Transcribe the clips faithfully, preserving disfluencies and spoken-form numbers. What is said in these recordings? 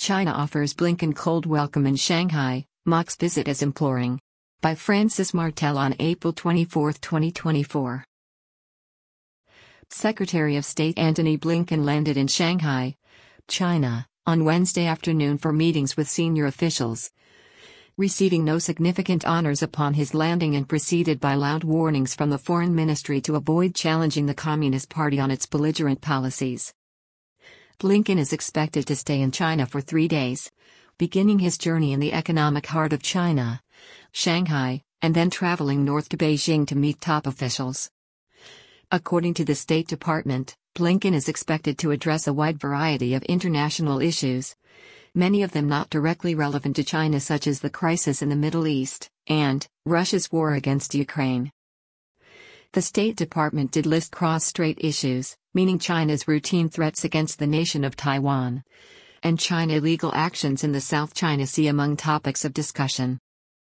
China offers Blinken cold welcome in Shanghai, mocks visit as imploring. By Francis Martel on April twenty-fourth, twenty twenty-four. Secretary of State Antony Blinken landed in Shanghai, China, on Wednesday afternoon for meetings with senior officials, receiving no significant honors upon his landing and preceded by loud warnings from the Foreign Ministry to avoid challenging the Communist Party on its belligerent policies. Blinken is expected to stay in China for three days, beginning his journey in the economic heart of China, Shanghai, and then traveling north to Beijing to meet top officials. According to the State Department, Blinken is expected to address a wide variety of international issues, many of them not directly relevant to China, such as the crisis in the Middle East and Russia's war against Ukraine. The State Department did list cross-strait issues, meaning China's routine threats against the nation of Taiwan, and China illegal actions in the South China Sea among topics of discussion.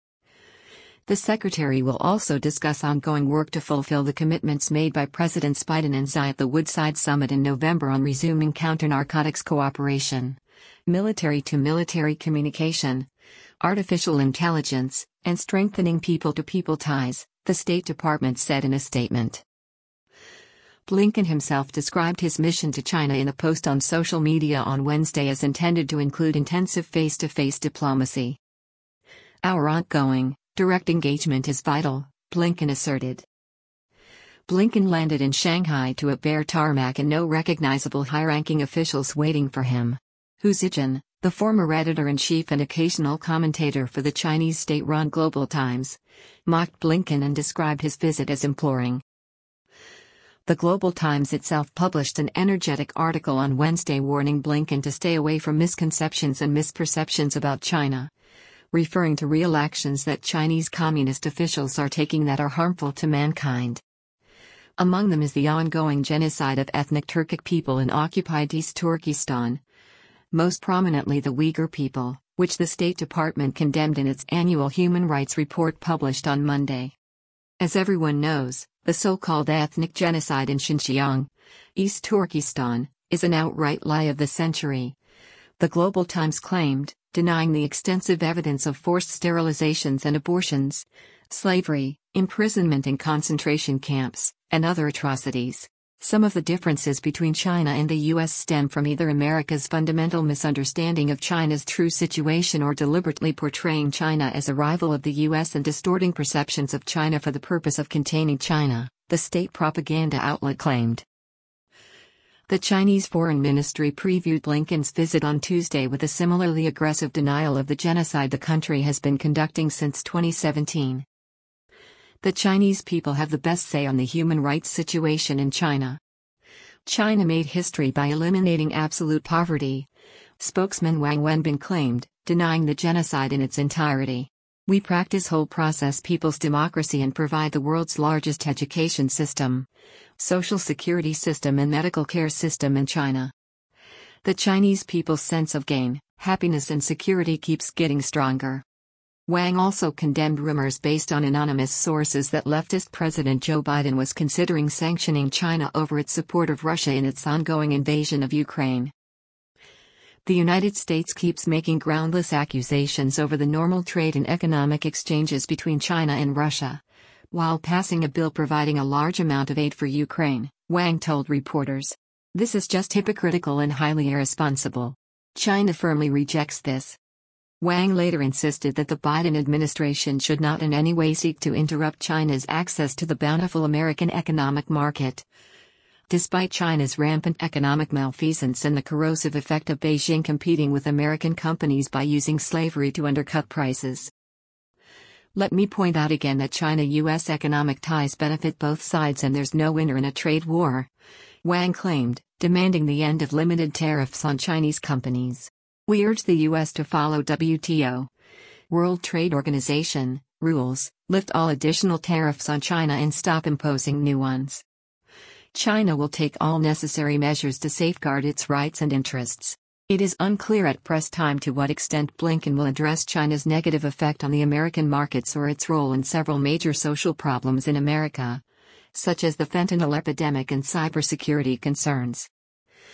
The Secretary will also discuss ongoing work to fulfill the commitments made by Presidents Biden and Xi at the Woodside Summit in November on resuming counter-narcotics cooperation, military-to-military communication, artificial intelligence, and strengthening people-to-people ties, the State Department said in a statement. Blinken himself described his mission to China in a post on social media on Wednesday as intended to include intensive face-to-face diplomacy. Our ongoing, direct engagement is vital, Blinken asserted. Blinken landed in Shanghai to a bare tarmac and no recognizable high-ranking officials waiting for him. Hu Zijin, the former editor-in-chief and occasional commentator for the Chinese state-run Global Times, mocked Blinken and described his visit as imploring. The Global Times itself published an energetic article on Wednesday warning Blinken to stay away from misconceptions and misperceptions about China, referring to real actions that Chinese communist officials are taking that are harmful to mankind. Among them is the ongoing genocide of ethnic Turkic people in occupied East Turkestan, most prominently the Uyghur people, which the State Department condemned in its annual human rights report published on Monday. As everyone knows, the so-called ethnic genocide in Xinjiang, East Turkestan, is an outright lie of the century, the Global Times claimed, denying the extensive evidence of forced sterilizations and abortions, slavery, imprisonment in concentration camps, and other atrocities. Some of the differences between China and the U S stem from either America's fundamental misunderstanding of China's true situation or deliberately portraying China as a rival of the U S and distorting perceptions of China for the purpose of containing China, the state propaganda outlet claimed. The Chinese Foreign Ministry previewed Blinken's visit on Tuesday with a similarly aggressive denial of the genocide the country has been conducting since twenty seventeen. The Chinese people have the best say on the human rights situation in China. China made history by eliminating absolute poverty, spokesman Wang Wenbin claimed, denying the genocide in its entirety. We practice whole process people's democracy and provide the world's largest education system, social security system and medical care system in China. The Chinese people's sense of gain, happiness and security keeps getting stronger. Wang also condemned rumors based on anonymous sources that leftist President Joe Biden was considering sanctioning China over its support of Russia in its ongoing invasion of Ukraine. The United States keeps making groundless accusations over the normal trade and economic exchanges between China and Russia, while passing a bill providing a large amount of aid for Ukraine, Wang told reporters. This is just hypocritical and highly irresponsible. China firmly rejects this. Wang later insisted that the Biden administration should not in any way seek to interrupt China's access to the bountiful American economic market. Despite China's rampant economic malfeasance and the corrosive effect of Beijing competing with American companies by using slavery to undercut prices. Let me point out again that China-U S economic ties benefit both sides and there's no winner in a trade war, Wang claimed, demanding the end of limited tariffs on Chinese companies. We urge the U S to follow W T O, World Trade Organization, rules, lift all additional tariffs on China and stop imposing new ones. China will take all necessary measures to safeguard its rights and interests. It is unclear at press time to what extent Blinken will address China's negative effect on the American markets or its role in several major social problems in America, such as the fentanyl epidemic and cybersecurity concerns.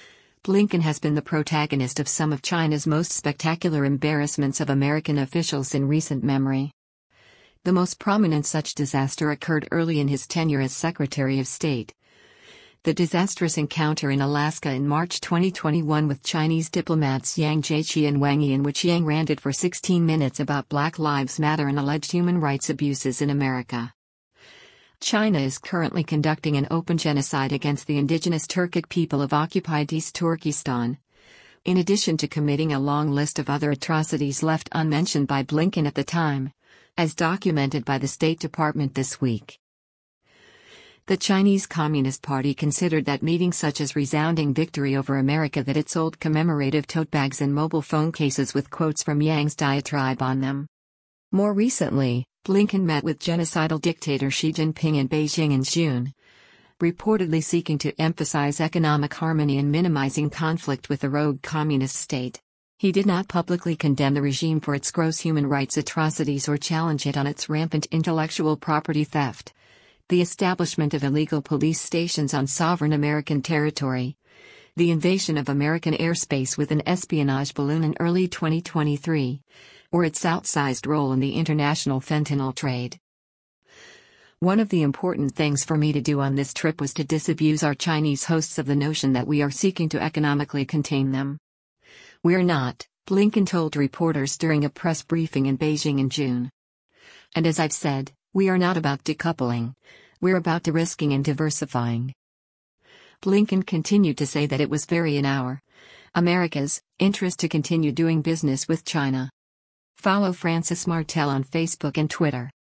Blinken has been the protagonist of some of China's most spectacular embarrassments of American officials in recent memory. The most prominent such disaster occurred early in his tenure as Secretary of State. The disastrous encounter in Alaska in March twenty twenty-one with Chinese diplomats Yang Jiechi and Wang Yi, in which Yang ranted for sixteen minutes about Black Lives Matter and alleged human rights abuses in America. China is currently conducting an open genocide against the indigenous Turkic people of occupied East Turkestan, in addition to committing a long list of other atrocities left unmentioned by Blinken at the time, as documented by the State Department this week. The Chinese Communist Party considered that meeting such as resounding victory over America that it sold commemorative tote bags and mobile phone cases with quotes from Yang's diatribe on them. More recently, Blinken met with genocidal dictator Xi Jinping in Beijing in June, reportedly seeking to emphasize economic harmony and minimizing conflict with the rogue communist state. He did not publicly condemn the regime for its gross human rights atrocities or challenge it on its rampant intellectual property theft, the establishment of illegal police stations on sovereign American territory, the invasion of American airspace with an espionage balloon in early twenty twenty-three, or its outsized role in the international fentanyl trade. One of the important things for me to do on this trip was to disabuse our Chinese hosts of the notion that we are seeking to economically contain them. We're not, Blinken told reporters during a press briefing in Beijing in June. And as I've said, we are not about decoupling, we're about de-risking and diversifying. Blinken continued to say that it was very in our, America's, interest to continue doing business with China. Follow Francis Martel on Facebook and Twitter.